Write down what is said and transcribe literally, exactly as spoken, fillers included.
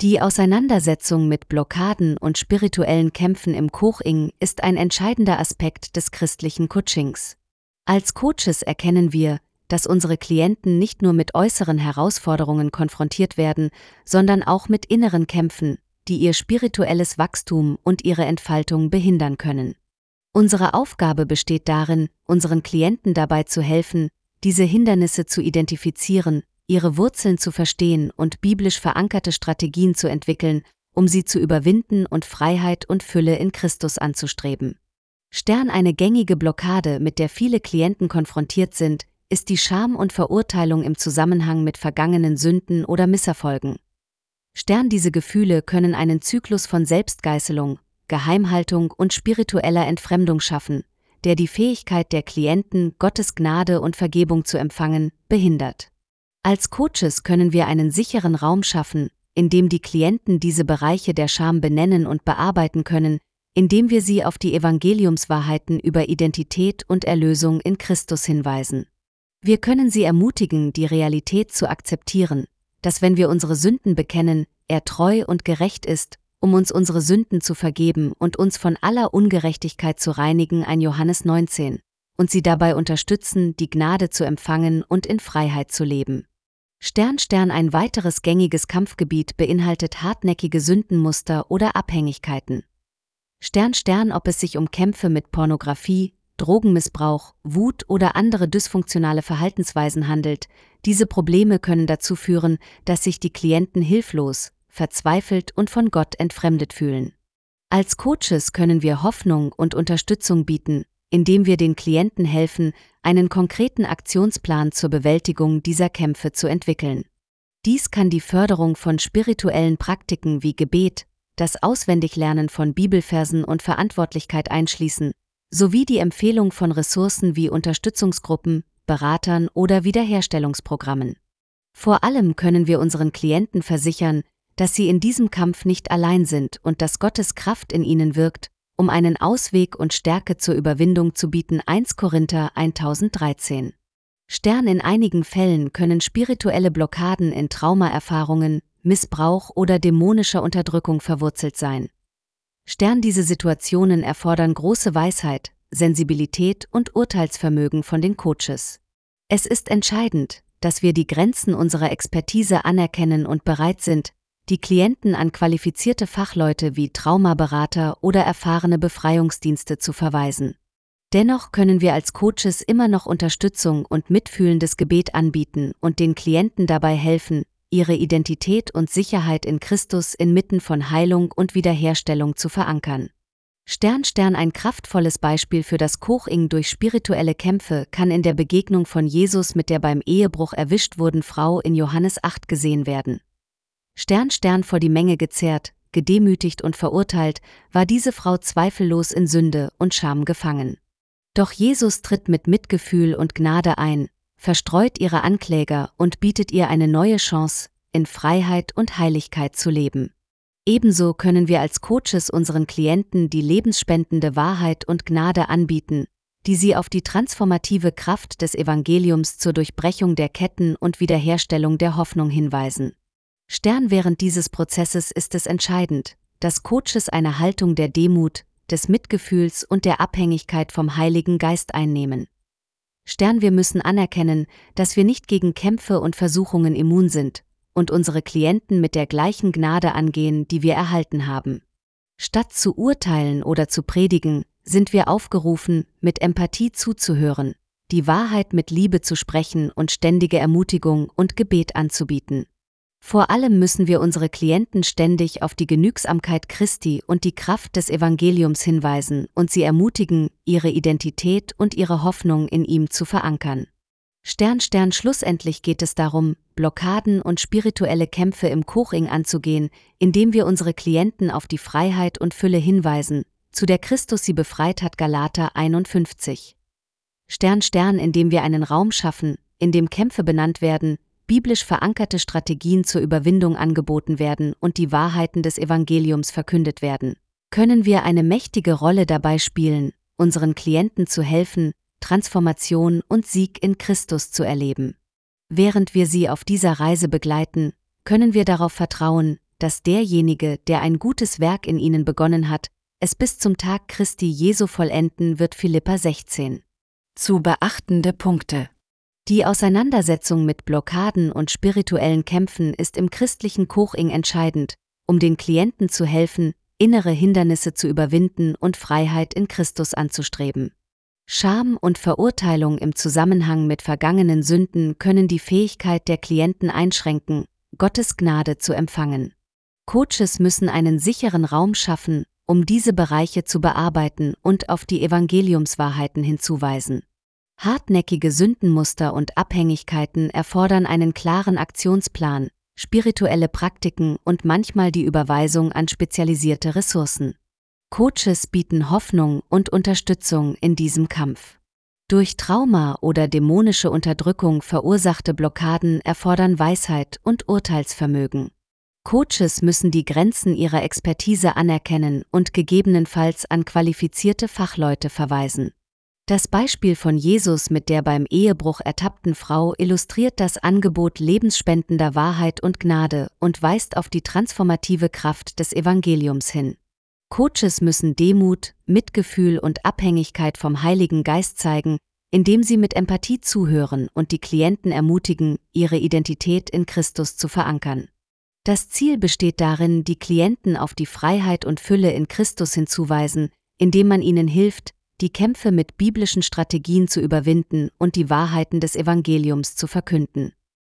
Die Auseinandersetzung mit Blockaden und spirituellen Kämpfen im Coaching ist ein entscheidender Aspekt des christlichen Coachings. Als Coaches erkennen wir, dass unsere Klienten nicht nur mit äußeren Herausforderungen konfrontiert werden, sondern auch mit inneren Kämpfen, die ihr spirituelles Wachstum und ihre Entfaltung behindern können. Unsere Aufgabe besteht darin, unseren Klienten dabei zu helfen, diese Hindernisse zu identifizieren, ihre Wurzeln zu verstehen und biblisch verankerte Strategien zu entwickeln, um sie zu überwinden und Freiheit und Fülle in Christus anzustreben. Stern eine gängige Blockade, mit der viele Klienten konfrontiert sind, ist die Scham und Verurteilung im Zusammenhang mit vergangenen Sünden oder Misserfolgen. Stern diese Gefühle können einen Zyklus von Selbstgeißelung, Geheimhaltung und spiritueller Entfremdung schaffen, der die Fähigkeit der Klienten, Gottes Gnade und Vergebung zu empfangen, behindert. Als Coaches können wir einen sicheren Raum schaffen, in dem die Klienten diese Bereiche der Scham benennen und bearbeiten können, indem wir sie auf die Evangeliumswahrheiten über Identität und Erlösung in Christus hinweisen. Wir können sie ermutigen, die Realität zu akzeptieren, dass wenn wir unsere Sünden bekennen, er treu und gerecht ist, um uns unsere Sünden zu vergeben und uns von aller Ungerechtigkeit zu reinigen, ein Johannes neunzehn, und sie dabei unterstützen, die Gnade zu empfangen und in Freiheit zu leben. Stern Stern ein weiteres gängiges Kampfgebiet beinhaltet hartnäckige Sündenmuster oder Abhängigkeiten. Stern Stern ob es sich um Kämpfe mit Pornografie, Drogenmissbrauch, Wut oder andere dysfunktionale Verhaltensweisen handelt, diese Probleme können dazu führen, dass sich die Klienten hilflos, verzweifelt und von Gott entfremdet fühlen. Als Coaches können wir Hoffnung und Unterstützung bieten, indem wir den Klienten helfen, einen konkreten Aktionsplan zur Bewältigung dieser Kämpfe zu entwickeln. Dies kann die Förderung von spirituellen Praktiken wie Gebet, das Auswendiglernen von Bibelversen und Verantwortlichkeit einschließen, sowie die Empfehlung von Ressourcen wie Unterstützungsgruppen, Beratern oder Wiederherstellungsprogrammen. Vor allem können wir unseren Klienten versichern, dass sie in diesem Kampf nicht allein sind und dass Gottes Kraft in ihnen wirkt, um einen Ausweg und Stärke zur Überwindung zu bieten. erster Korinther eintausenddreizehn. Stern in einigen Fällen können spirituelle Blockaden in Traumaerfahrungen, Missbrauch oder dämonischer Unterdrückung verwurzelt sein. Stern diese Situationen erfordern große Weisheit, Sensibilität und Urteilsvermögen von den Coaches. Es ist entscheidend, dass wir die Grenzen unserer Expertise anerkennen und bereit sind, die Klienten an qualifizierte Fachleute wie Traumaberater oder erfahrene Befreiungsdienste zu verweisen. Dennoch können wir als Coaches immer noch Unterstützung und mitfühlendes Gebet anbieten und den Klienten dabei helfen, ihre Identität und Sicherheit in Christus inmitten von Heilung und Wiederherstellung zu verankern. Stern Stern ein kraftvolles Beispiel für das Coaching durch spirituelle Kämpfe kann in der Begegnung von Jesus mit der beim Ehebruch erwischt wurden Frau in Johannes acht gesehen werden. Stern Stern vor die Menge gezerrt, gedemütigt und verurteilt, war diese Frau zweifellos in Sünde und Scham gefangen. Doch Jesus tritt mit Mitgefühl und Gnade ein, verstreut ihre Ankläger und bietet ihr eine neue Chance, in Freiheit und Heiligkeit zu leben. Ebenso können wir als Coaches unseren Klienten die lebensspendende Wahrheit und Gnade anbieten, die sie auf die transformative Kraft des Evangeliums zur Durchbrechung der Ketten und Wiederherstellung der Hoffnung hinweisen. Stern während dieses Prozesses ist es entscheidend, dass Coaches eine Haltung der Demut, des Mitgefühls und der Abhängigkeit vom Heiligen Geist einnehmen. Stern wir müssen anerkennen, dass wir nicht gegen Kämpfe und Versuchungen immun sind und unsere Klienten mit der gleichen Gnade angehen, die wir erhalten haben. Statt zu urteilen oder zu predigen, sind wir aufgerufen, mit Empathie zuzuhören, die Wahrheit mit Liebe zu sprechen und ständige Ermutigung und Gebet anzubieten. Vor allem müssen wir unsere Klienten ständig auf die Genügsamkeit Christi und die Kraft des Evangeliums hinweisen und sie ermutigen, ihre Identität und ihre Hoffnung in ihm zu verankern. Stern Stern schlussendlich geht es darum, Blockaden und spirituelle Kämpfe im Coaching anzugehen, indem wir unsere Klienten auf die Freiheit und Fülle hinweisen, zu der Christus sie befreit hat. Galater einundfünfzig. Stern Stern indem wir einen Raum schaffen, in dem Kämpfe benannt werden, biblisch verankerte Strategien zur Überwindung angeboten werden und die Wahrheiten des Evangeliums verkündet werden, können wir eine mächtige Rolle dabei spielen, unseren Klienten zu helfen, Transformation und Sieg in Christus zu erleben. Während wir sie auf dieser Reise begleiten, können wir darauf vertrauen, dass derjenige, der ein gutes Werk in ihnen begonnen hat, es bis zum Tag Christi Jesu vollenden wird. Philipper sechzehn. Zu beachtende Punkte. Die Auseinandersetzung mit Blockaden und spirituellen Kämpfen ist im christlichen Coaching entscheidend, um den Klienten zu helfen, innere Hindernisse zu überwinden und Freiheit in Christus anzustreben. Scham und Verurteilung im Zusammenhang mit vergangenen Sünden können die Fähigkeit der Klienten einschränken, Gottes Gnade zu empfangen. Coaches müssen einen sicheren Raum schaffen, um diese Bereiche zu bearbeiten und auf die Evangeliumswahrheiten hinzuweisen. Hartnäckige Sündenmuster und Abhängigkeiten erfordern einen klaren Aktionsplan, spirituelle Praktiken und manchmal die Überweisung an spezialisierte Ressourcen. Coaches bieten Hoffnung und Unterstützung in diesem Kampf. Durch Trauma oder dämonische Unterdrückung verursachte Blockaden erfordern Weisheit und Urteilsvermögen. Coaches müssen die Grenzen ihrer Expertise anerkennen und gegebenenfalls an qualifizierte Fachleute verweisen. Das Beispiel von Jesus mit der beim Ehebruch ertappten Frau illustriert das Angebot lebensspendender Wahrheit und Gnade und weist auf die transformative Kraft des Evangeliums hin. Coaches müssen Demut, Mitgefühl und Abhängigkeit vom Heiligen Geist zeigen, indem sie mit Empathie zuhören und die Klienten ermutigen, ihre Identität in Christus zu verankern. Das Ziel besteht darin, die Klienten auf die Freiheit und Fülle in Christus hinzuweisen, indem man ihnen hilft, die Kämpfe mit biblischen Strategien zu überwinden und die Wahrheiten des Evangeliums zu verkünden.